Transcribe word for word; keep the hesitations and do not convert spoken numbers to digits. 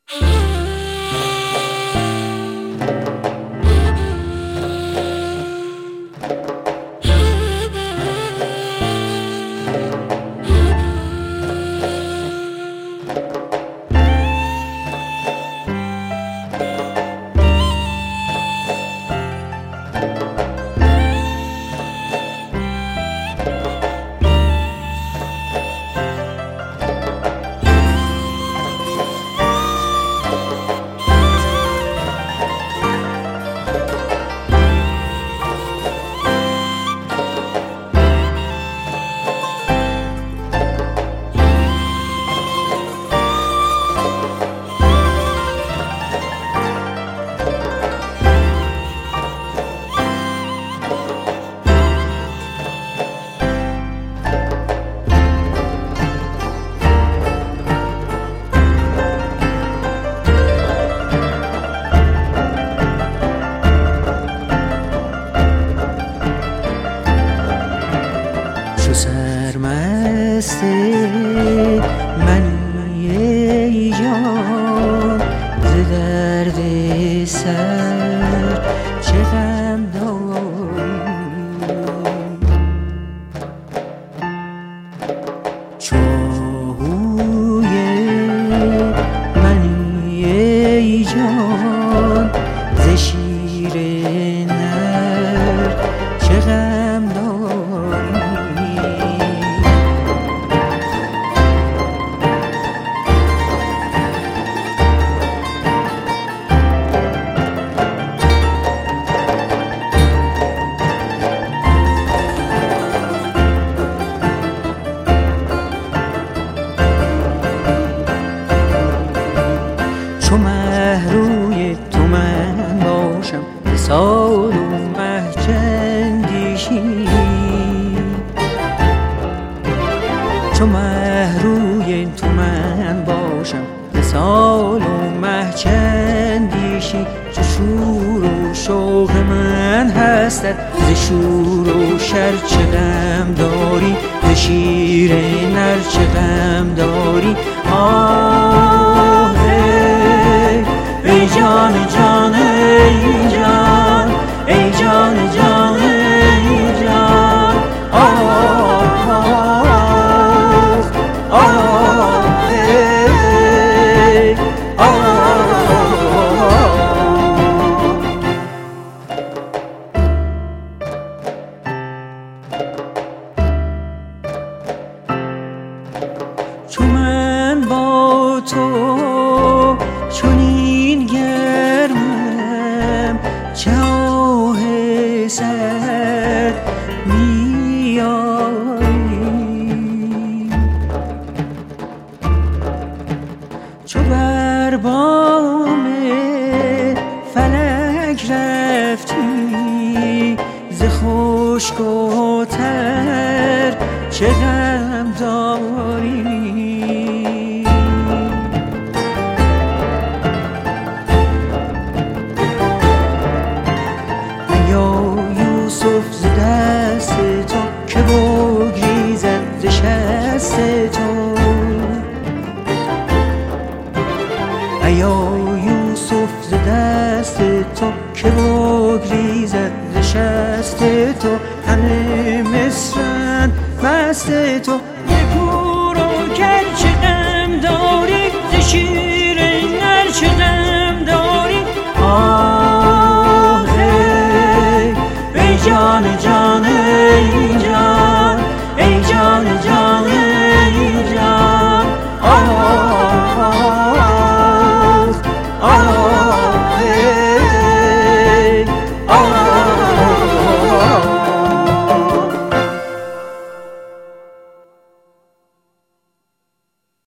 سرمست منی ای جان، ز درد سر چه غم داری. چاهوی منی ای جان، ز شیر نر چه غم داری. چو مه روی تو من باشم، سال و مه چندیشی. چو مه روی تو من باشم، سال و مه چندیشی. چو شور و شوق من هستت، ز شور و شر چه غم داری. ز شیر نر چه غم داری. آه ای جان جان ای جان، ای جان جان ای جان. آه آه آه ای آه. چو من با تو چنین گرمم، چه آه سرد می آیی. چو بر بام فلک رفتی، ز خشک و تر